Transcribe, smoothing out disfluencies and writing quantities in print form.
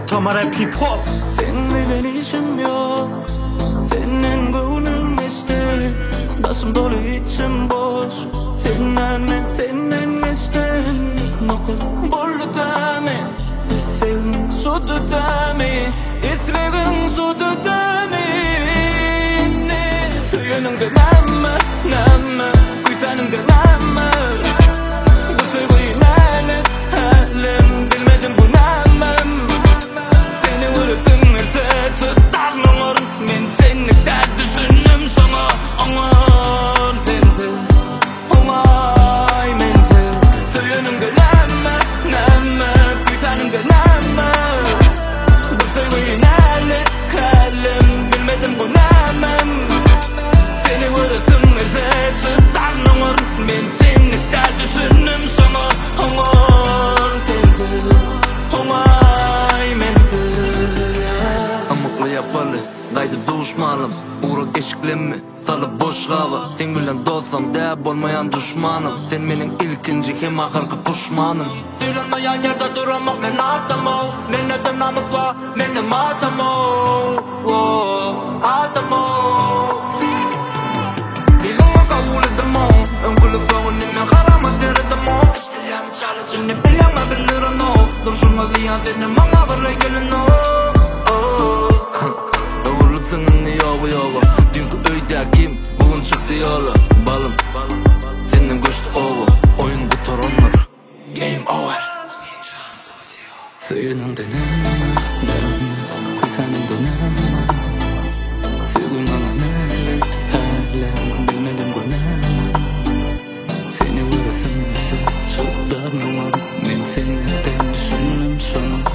ortama rap hip hop. Senin bilen işim yok, senin gönlün ister. Başım dolu içim boş, senin isterim. Nokut bolu dami, sevim sudu dami, ismegin sudu dami. Suyunun da nama, kuysanın da nama. Bu sevgiyi nalet halim, bilmedim bu namam. Seni vurursun ise tutarım orun, men seni de düşündüm sana. Aman sensiz, olay mensiz. Suyunun da nama, kuysanın da nama. Bu sevgiyi nalet halim, bilmedim bu namam. Seni vurursun ise tutarım orun, men seni de düşündüm sana. Aman sensiz, olay mensiz. Amıklı yapalı, kaydıp doğuşmalım. Uğrak eşiklenme, salıp boş hava. Sen bilen dostum, değer olmayan düşmanım. Sen benim ilkinci hem ahırkı puşmanım. Söylenmeyen yerde duramak men adam o. Men neden namus var, benim adam o. Adam o. Bilmem kabul edem o. Önkülü bağınına karamaz deredem o. İsteyem çalışın ne bilmem bilirim o. Duruşuma ziyan senin bana böyle gelin o. Öğürlüksünün yoğu Dünkü öyde kim bugün çıktı yola. Balım senin göçtü ovu. Oyun bu torunlar game over. Suyunun da nama, kuysanın da nama. Sevgim bana nalet halim, bilmedim bu nama. Seni vurasın ise çok darlamam, men seni de düşündüm sana.